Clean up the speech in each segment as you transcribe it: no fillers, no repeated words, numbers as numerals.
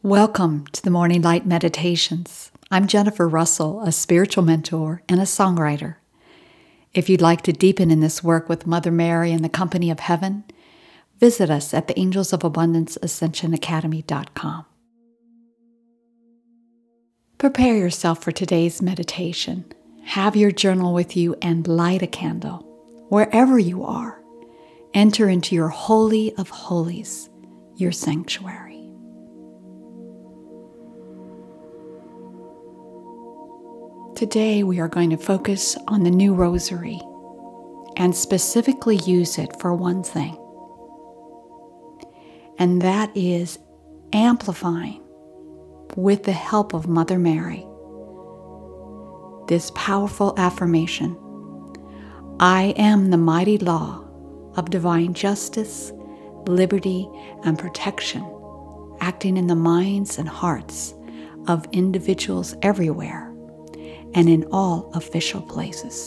Welcome to the Morning Light Meditations. I'm Jennifer Russell, a spiritual mentor and a songwriter. If you'd like to deepen in this work with Mother Mary and the company of heaven, visit us at the Angels of Abundance Ascension Academy.com. Prepare yourself for today's meditation. Have your journal with you and light a candle. Wherever you are, enter into your Holy of Holies, your sanctuary. Today we are going to focus on the new rosary and specifically use it for one thing, and that is amplifying, with the help of Mother Mary, this powerful affirmation: I am the mighty law of divine justice, liberty, and protection, acting in the minds and hearts of individuals everywhere and in all official places.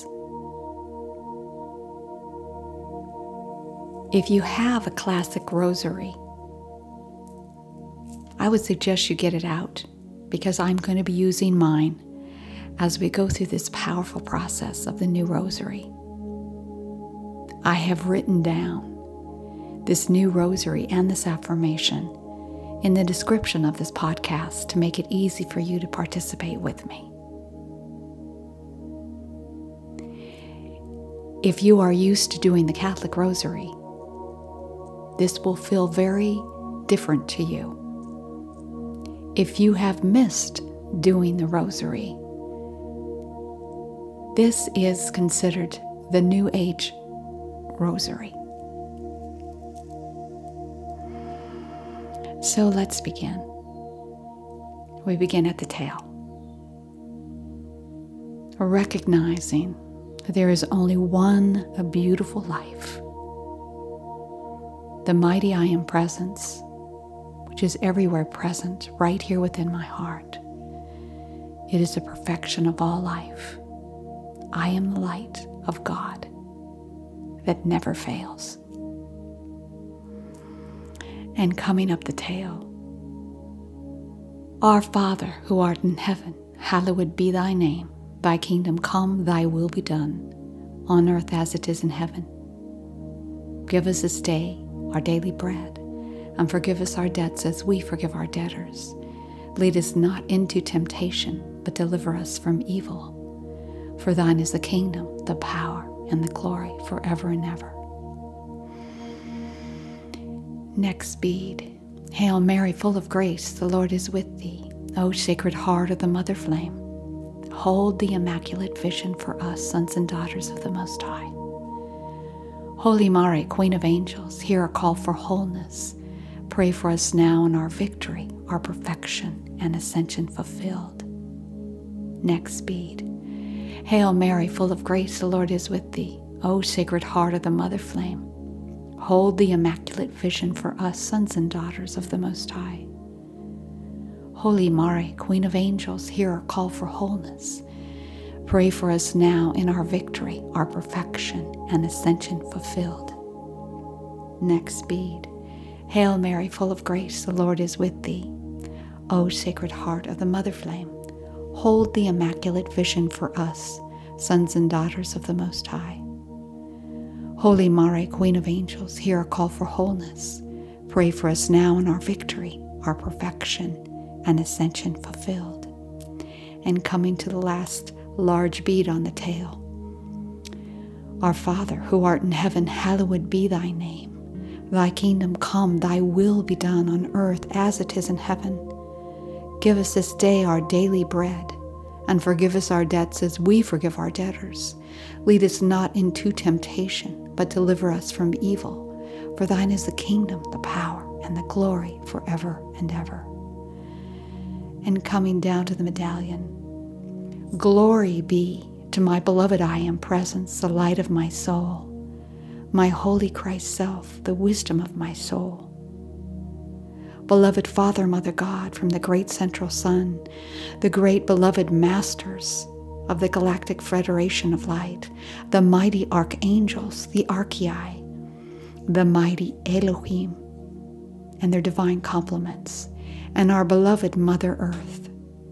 If you have a classic rosary, I would suggest you get it out, because I'm going to be using mine as we go through this powerful process of the new rosary. I have written down this new rosary and this affirmation in the description of this podcast to make it easy for you to participate with me. If you are used to doing the Catholic Rosary, this will feel very different to you. If you have missed doing the Rosary, this is considered the New Age Rosary. So let's begin. We begin at the tail, recognizing there is only one beautiful life, the mighty I Am Presence, which is everywhere present, right here within my heart. It is the perfection of all life. I am the light of God that never fails. And coming up the tail, Our Father, who art in heaven, hallowed be thy name. Thy kingdom come, thy will be done, on earth as it is in heaven. Give us this day our daily bread, and forgive us our debts as we forgive our debtors. Lead us not into temptation, but deliver us from evil. For thine is the kingdom, the power, and the glory forever and ever. Next bead. Hail Mary, full of grace, the Lord is with thee. O Sacred Heart of the Mother Flame, hold the Immaculate Vision for us, sons and daughters of the Most High. Holy Mary, Queen of Angels, hear our call for wholeness. Pray for us now in our victory, our perfection, and ascension fulfilled. Next bead. Hail Mary, full of grace, the Lord is with thee. O Sacred Heart of the Mother Flame, hold the Immaculate Vision for us, sons and daughters of the Most High. Holy Mary, Queen of Angels, hear our call for wholeness. Pray for us now in our victory, our perfection, and ascension fulfilled. Next bead. Hail Mary, full of grace, the Lord is with thee. O Sacred Heart of the Mother Flame, hold the Immaculate Vision for us, sons and daughters of the Most High. Holy Mary, Queen of Angels, hear our call for wholeness. Pray for us now in our victory, our perfection, and ascension fulfilled. And coming to the last large bead on the tail. Our Father, who art in heaven, hallowed be thy name. Thy kingdom come, thy will be done on earth as it is in heaven. Give us this day our daily bread, and forgive us our debts as we forgive our debtors. Lead us not into temptation, but deliver us from evil. For thine is the kingdom, the power, and the glory forever and ever. And coming down to the medallion. Glory be to my beloved I Am Presence, the light of my soul, my holy Christ self, the wisdom of my soul. Beloved Father, Mother God, from the great central sun, the great beloved masters of the Galactic Federation of Light, the mighty archangels, the Archai, the mighty Elohim, and their divine complements, and our beloved Mother Earth.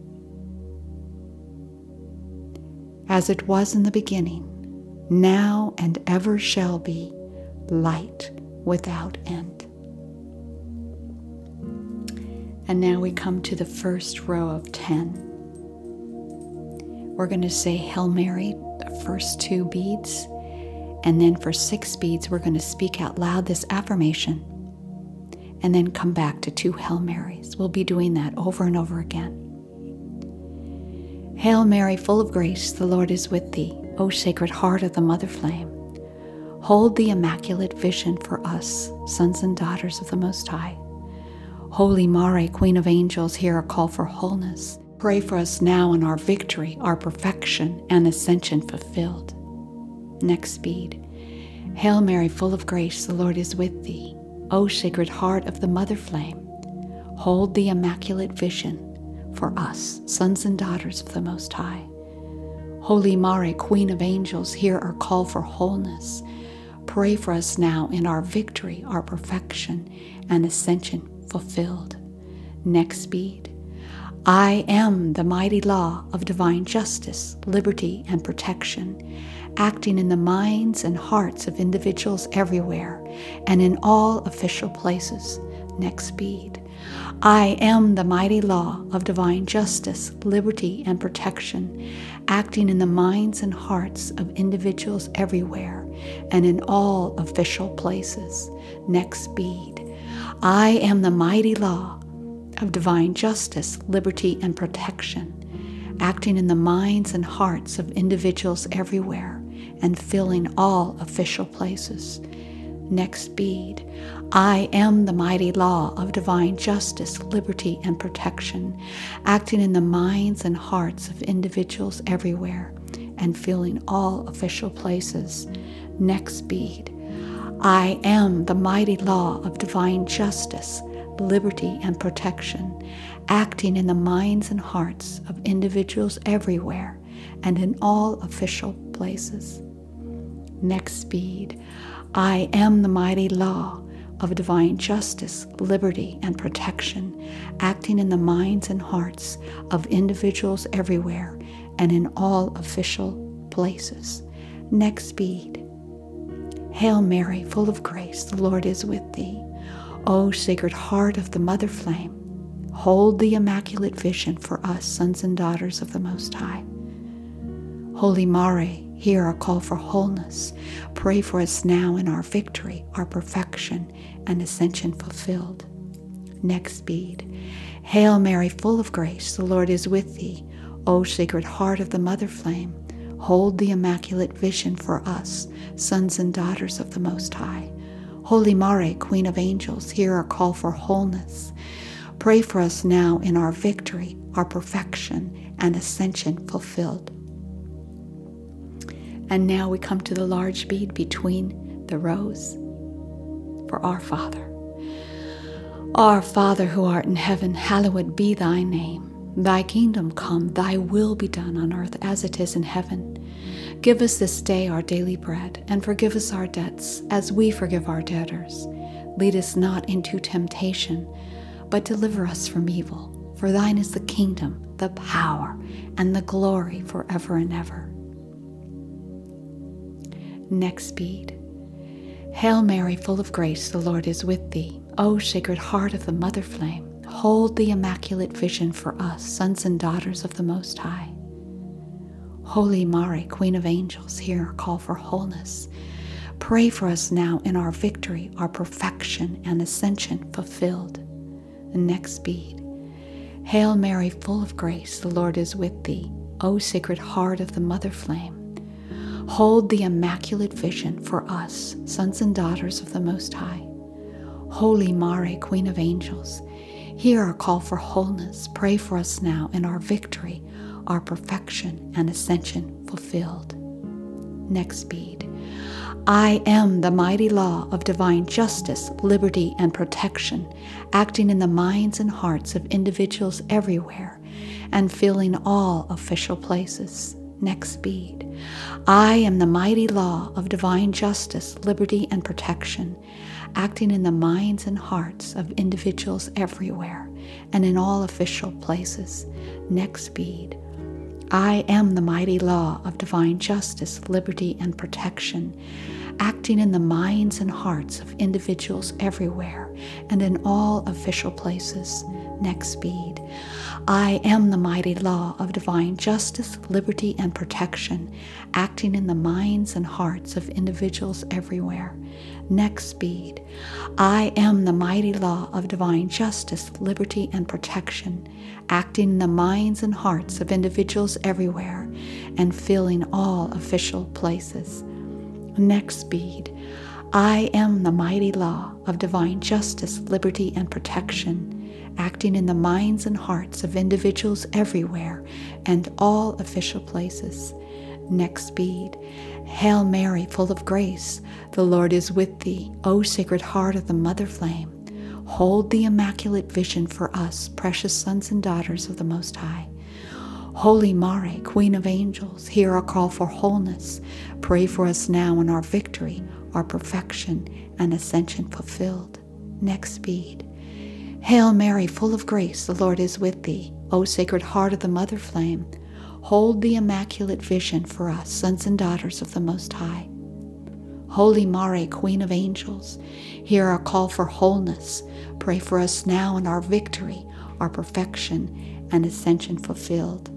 As it was in the beginning, now and ever shall be, light without end. And now we come to the first row of 10. We're going to say Hail Mary, the first 2 beads, and then for 6 beads, we're going to speak out loud this affirmation, and then come back to 2 Hail Marys. We'll be doing that over and over again. Hail Mary, full of grace, the Lord is with thee. O Sacred Heart of the Mother Flame, hold the Immaculate Vision for us, sons and daughters of the Most High. Holy Mary, Queen of Angels, hear our call for wholeness. Pray for us now in our victory, our perfection, and ascension fulfilled. Next bead. Hail Mary, full of grace, the Lord is with thee. O Sacred Heart of the Mother Flame, hold the Immaculate Vision for us, sons and daughters of the Most High. Holy Mary, Queen of Angels, hear our call for wholeness. Pray for us now in our victory, our perfection, and ascension fulfilled. Next bead. I am the mighty law of divine justice, liberty, and protection, acting in the minds and hearts of individuals everywhere and in all official places. Next bead. I am the mighty law of divine justice, liberty, and protection, acting in the minds and hearts of individuals everywhere and in all official places. Next bead. I am the mighty law of divine justice, liberty, and protection, acting in the minds and hearts of individuals everywhere and filling all official places. Next bead. I am the mighty law of divine justice, liberty, and protection, acting in the minds and hearts of individuals everywhere and filling all official places. Next bead. I am the mighty law of divine justice, liberty, and protection, acting in the minds and hearts of individuals everywhere and in all official places. Next bead. I am the mighty law of divine justice, liberty, and protection, acting in the minds and hearts of individuals everywhere and in all official places. Next bead. Hail Mary, full of grace, the Lord is with thee. O Sacred Heart of the Mother Flame, hold the Immaculate Vision for us, sons and daughters of the Most High. Holy Mary, hear our call for wholeness. Pray for us now in our victory, our perfection, and ascension fulfilled. Next bead. Hail Mary, full of grace, the Lord is with thee. O Sacred Heart of the Mother Flame, hold the Immaculate Vision for us, sons and daughters of the Most High. Holy Mary, Queen of Angels, hear our call for wholeness. Pray for us now in our victory, our perfection, and ascension fulfilled. And now we come to the large bead between the rows for Our Father. Our Father who art in heaven, hallowed be thy name. Thy kingdom come, thy will be done on earth as it is in heaven. Give us this day our daily bread, and forgive us our debts as we forgive our debtors. Lead us not into temptation, but deliver us from evil. For thine is the kingdom, the power, and the glory forever and ever. Next bead. Hail Mary, full of grace, the Lord is with thee. O Sacred Heart of the Mother Flame, hold the Immaculate Vision for us, sons and daughters of the Most High. Holy Mary, Queen of Angels, hear our call for wholeness. Pray for us now in our victory, our perfection, and ascension fulfilled. The next bead. Hail Mary, full of grace, the Lord is with thee. O Sacred Heart of the Mother Flame, hold the Immaculate Vision for us, sons and daughters of the Most High. Holy Mary, Queen of Angels, hear our call for wholeness. Pray for us now in our victory, our perfection, and ascension fulfilled. Next bead. I am the mighty law of divine justice, liberty, and protection, acting in the minds and hearts of individuals everywhere and filling all official places. Next bead. I am the mighty law of divine justice, liberty, and protection, acting in the minds and hearts of individuals everywhere and in all official places. Next bead. I am the mighty law of divine justice, liberty, and protection, acting in the minds and hearts of individuals everywhere and in all official places. Next bead. I am the mighty law of divine justice, liberty, and protection, acting in the minds and hearts of individuals everywhere. Next bead. I am the mighty law of divine justice, liberty, and protection, acting in the minds and hearts of individuals everywhere and filling all official places. Next bead. I am the mighty law of divine justice, liberty, and protection, acting in the minds and hearts of individuals everywhere and all official places. Next bead. Hail Mary, full of grace, the Lord is with thee. O Sacred Heart of the Mother Flame, hold the Immaculate Vision for us, precious sons and daughters of the Most High. Holy Mary, Queen of Angels, hear our call for wholeness. Pray for us now in our victory, our perfection, and ascension fulfilled. Next bead. Hail Mary, full of grace, the Lord is with thee. O Sacred Heart of the Mother Flame, hold the Immaculate Vision for us, sons and daughters of the Most High. Holy Mary, Queen of Angels, hear our call for wholeness. Pray for us now in our victory, our perfection, and ascension fulfilled.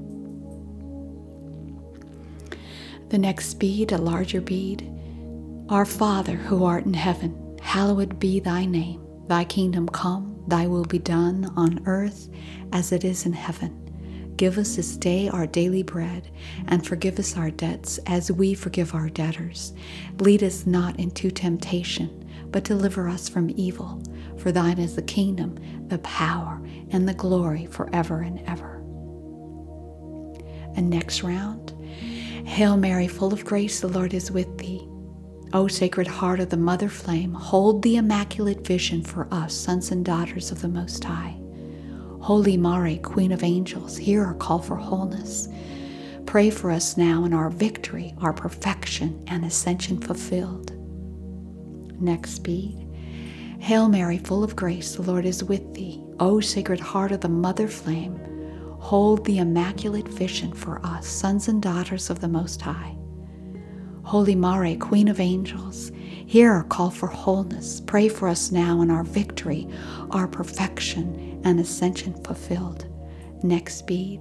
The next bead, a larger bead. Our Father, who art in heaven, hallowed be thy name. Thy kingdom come, thy will be done on earth as it is in heaven. Give us this day our daily bread, and forgive us our debts as we forgive our debtors. Lead us not into temptation, but deliver us from evil. For thine is the kingdom, the power, and the glory forever and ever. And next round. Hail Mary, full of grace, the Lord is with thee. O Sacred Heart of the Mother Flame, hold the Immaculate Vision for us, sons and daughters of the Most High. Holy Mary, Queen of Angels, hear our call for wholeness. Pray for us now in our victory, our perfection, and ascension fulfilled. Next bead. Hail Mary, full of grace, the Lord is with thee. O Sacred Heart of the Mother Flame, hold the Immaculate Vision for us, sons and daughters of the Most High. Holy Mary, Queen of Angels, hear our call for wholeness. Pray for us now in our victory, our perfection, and ascension fulfilled. Next bead.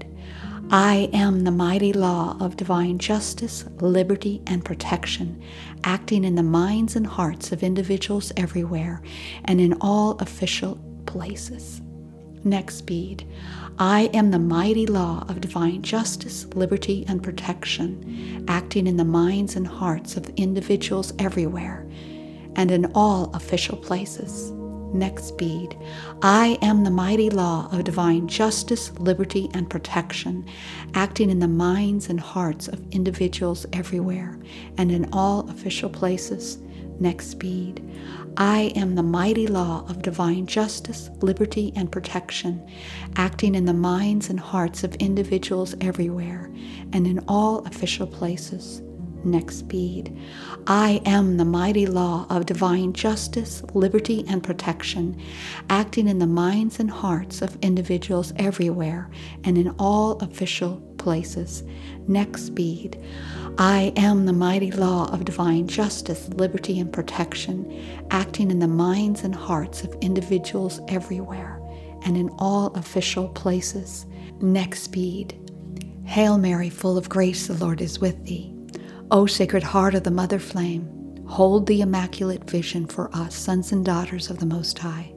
I am the mighty law of divine justice, liberty, and protection, acting in the minds and hearts of individuals everywhere and in all official places. Next bead. I am the mighty law of divine justice, liberty, and protection, acting in the minds and hearts of individuals everywhere and in all official places. Next bead. I am the mighty law of divine justice, liberty, and protection, acting in the minds and hearts of individuals everywhere and in all official places. Next bead. I am the mighty law of divine justice, liberty, and protection, acting in the minds and hearts of individuals everywhere and in all official places. Next bead. I am the mighty law of divine justice, liberty, and protection, acting in the minds and hearts of individuals everywhere and in all official places. Next bead. I am the mighty law of divine justice, liberty, and protection, acting in the minds and hearts of individuals everywhere and in all official places. Next bead. Hail Mary, full of grace, the Lord is with thee. O Sacred Heart of the Mother Flame, hold the Immaculate Vision for us, sons and daughters of the Most High.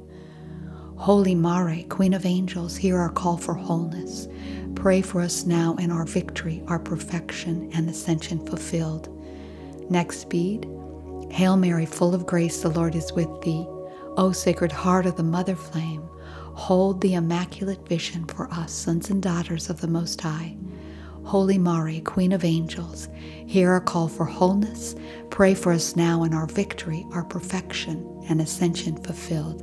Holy Mary, Queen of Angels, hear our call for wholeness. Pray for us now in our victory, our perfection, and ascension fulfilled. Next bead. Hail Mary, full of grace, the Lord is with thee. O Sacred Heart of the Mother Flame, hold the Immaculate Vision for us, sons and daughters of the Most High. Holy Mary, Queen of Angels, hear our call for wholeness. Pray for us now in our victory, our perfection, and ascension fulfilled.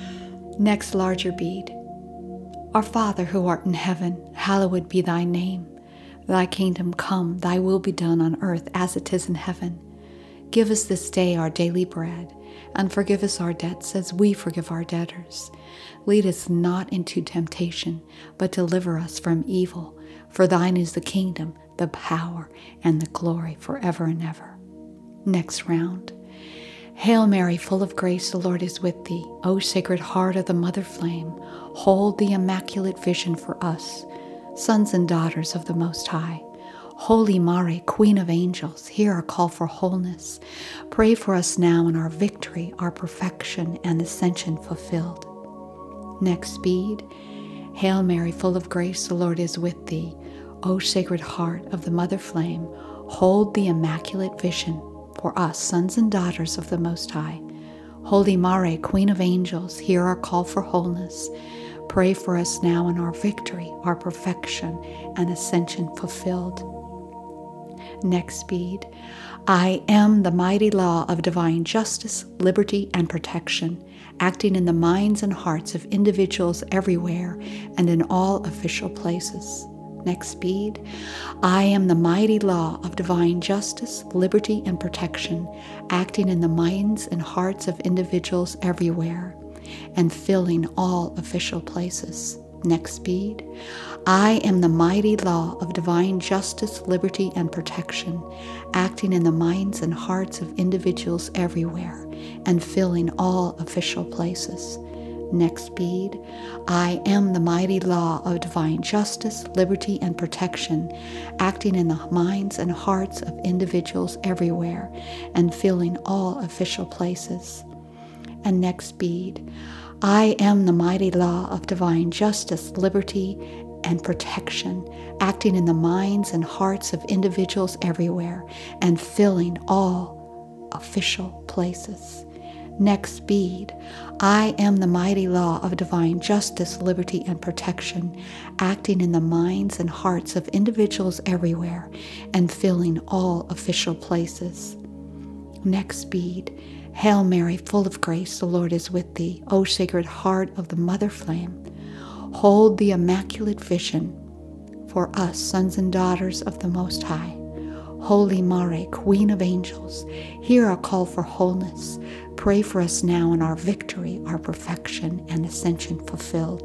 Next larger bead. Our Father, who art in heaven, hallowed be thy name. Thy kingdom come, thy will be done on earth as it is in heaven. Give us this day our daily bread, and forgive us our debts as we forgive our debtors. Lead us not into temptation, but deliver us from evil. For thine is the kingdom, the power, and the glory forever and ever. Next round. Hail Mary, full of grace, the Lord is with thee. O Sacred Heart of the Mother Flame, hold the Immaculate Vision for us, sons and daughters of the Most High. Holy Mary, Queen of Angels, hear our call for wholeness. Pray for us now in our victory, our perfection, and ascension fulfilled. Next bead. Hail Mary, full of grace, the Lord is with thee. O Sacred Heart of the Mother Flame, hold the Immaculate Vision for us, sons and daughters of the Most High. Holy Mary, Queen of Angels, hear our call for wholeness. Pray for us now in our victory, our perfection, and ascension fulfilled. Next bead. I am the mighty law of divine justice, liberty, and protection, acting in the minds and hearts of individuals everywhere and in all official places. Next bead. I am the mighty law of divine justice, liberty, and protection, acting in the minds and hearts of individuals everywhere and filling all official places. Next bead. I am the mighty law of divine justice, liberty, and protection, acting in the minds and hearts of individuals everywhere and filling all official places. Next bead. I am the mighty law of divine justice, liberty, and protection, acting in the minds and hearts of individuals everywhere and filling all official places. And next bead. I am the mighty law of divine justice, liberty, and protection, acting in the minds and hearts of individuals everywhere and filling all official places. Next bead. I am the mighty law of divine justice, liberty, and protection, acting in the minds and hearts of individuals everywhere and filling all official places. Next bead. Hail Mary, full of grace, the Lord is with thee. O Sacred Heart of the Mother Flame, hold the Immaculate Vision for us, sons and daughters of the Most High. Holy Mary, Queen of Angels, hear our call for wholeness. Pray for us now in our victory, our perfection, and ascension fulfilled.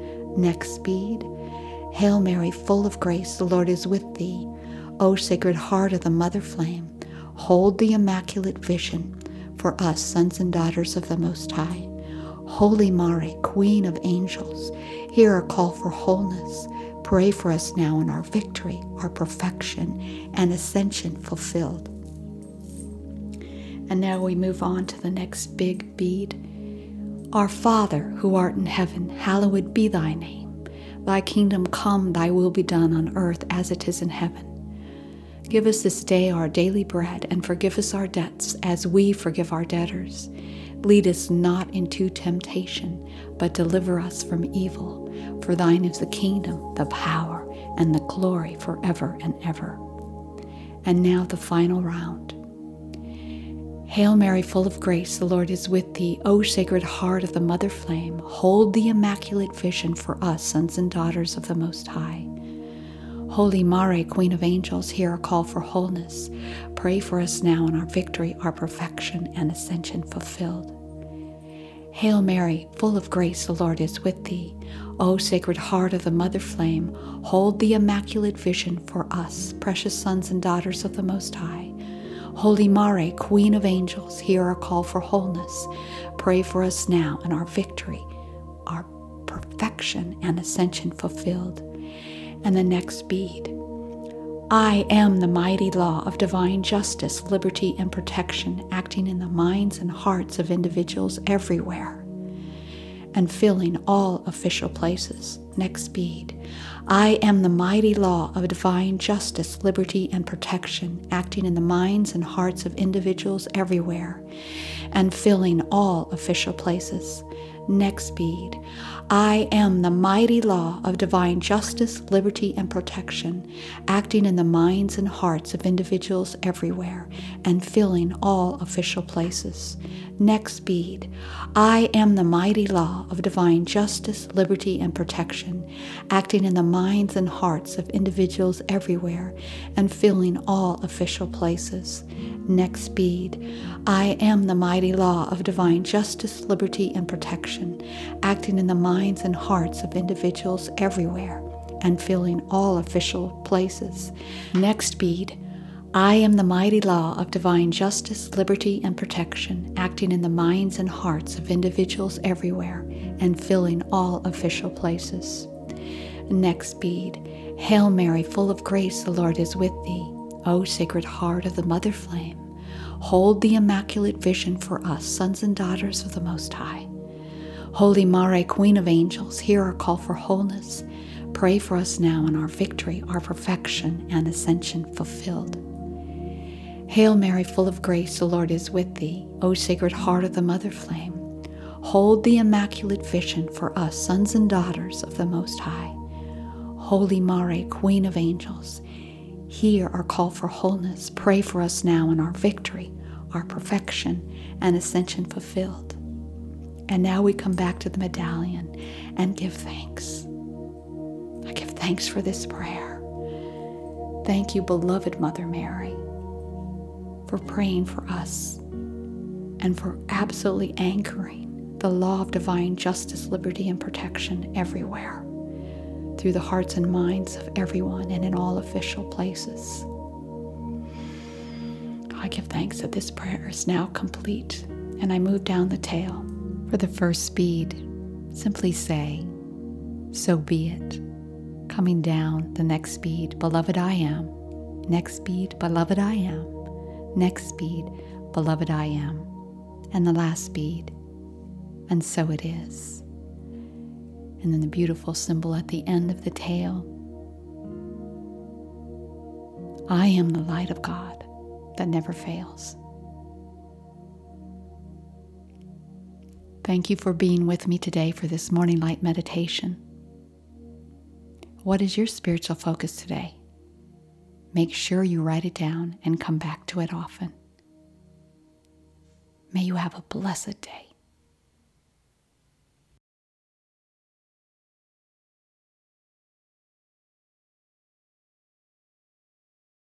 Next bead. Hail Mary, full of grace, the Lord is with thee. O Sacred Heart of the Mother Flame, hold the Immaculate Vision for us, sons and daughters of the Most High. Holy Mary, Queen of Angels, hear our call for wholeness. Pray for us now in our victory, our perfection, and ascension fulfilled. And now we move on to the next big bead. Our Father, who art in heaven, hallowed be thy name. Thy kingdom come, thy will be done on earth as it is in heaven. Give us this day our daily bread, and forgive us our debts as we forgive our debtors. Lead us not into temptation, but deliver us from evil. For thine is the kingdom, the power, and the glory forever and ever. And now the final round. Hail Mary, full of grace, the Lord is with thee. O Sacred Heart of the Mother Flame, hold the Immaculate Vision for us, sons and daughters of the Most High. Holy Mary, Queen of Angels, hear our call for wholeness. Pray for us now in our victory, our perfection, and ascension fulfilled. Hail Mary, full of grace, the Lord is with thee. O Sacred Heart of the Mother Flame, hold the Immaculate Vision for us, precious sons and daughters of the Most High. Holy Mary, Queen of Angels, hear our call for wholeness. Pray for us now in our victory, our perfection, and ascension fulfilled. And the next bead. I am the mighty law of divine justice, liberty, and protection, acting in the minds and hearts of individuals everywhere and filling all official places. Next bead. I am the mighty law of divine justice, liberty, and protection, acting in the minds and hearts of individuals everywhere and filling all official places. Next bead, I am the mighty law of divine justice, liberty, and protection, acting in the minds and hearts of individuals everywhere and filling all official places. Next bead, I am the mighty law of divine justice, liberty, and protection, acting in the minds and hearts of individuals everywhere and filling all official places. Next bead, I am the mighty law of divine justice, liberty, and protection, acting in the minds and hearts of individuals everywhere and filling all official places. Next bead, I am the mighty law of divine justice, liberty, and protection, acting in the minds and hearts of individuals everywhere and filling all official places. Next bead, Hail Mary, full of grace, the Lord is with thee. O Sacred Heart of the Mother Flame, hold the Immaculate Vision for us, sons and daughters of the Most High. Holy Mare, Queen of Angels, hear our call for wholeness. Pray for us now in our victory, our perfection, and ascension fulfilled. Hail Mary, full of grace, the Lord is with thee. O Sacred Heart of the Mother Flame, hold the Immaculate Vision for us, sons and daughters of the Most High. Holy Mare, Queen of Angels, hear our call for wholeness. Pray for us now in our victory, our perfection, and ascension fulfilled. And now we come back to the medallion and give thanks. I give thanks for this prayer. Thank you, beloved Mother Mary, for praying for us and for absolutely anchoring the law of divine justice, liberty, and protection everywhere, through the hearts and minds of everyone and in all official places. I give thanks that this prayer is now complete, and I move down the tail. For the first bead, simply say, so be it. Coming down the next bead, beloved I am. Next bead, beloved I am. Next bead, beloved I am. And the last bead, and so it is. And then the beautiful symbol at the end of the tail. I am the light of God that never fails. Thank you for being with me today for this morning light meditation. What is your spiritual focus today? Make sure you write it down and come back to it often. May you have a blessed day.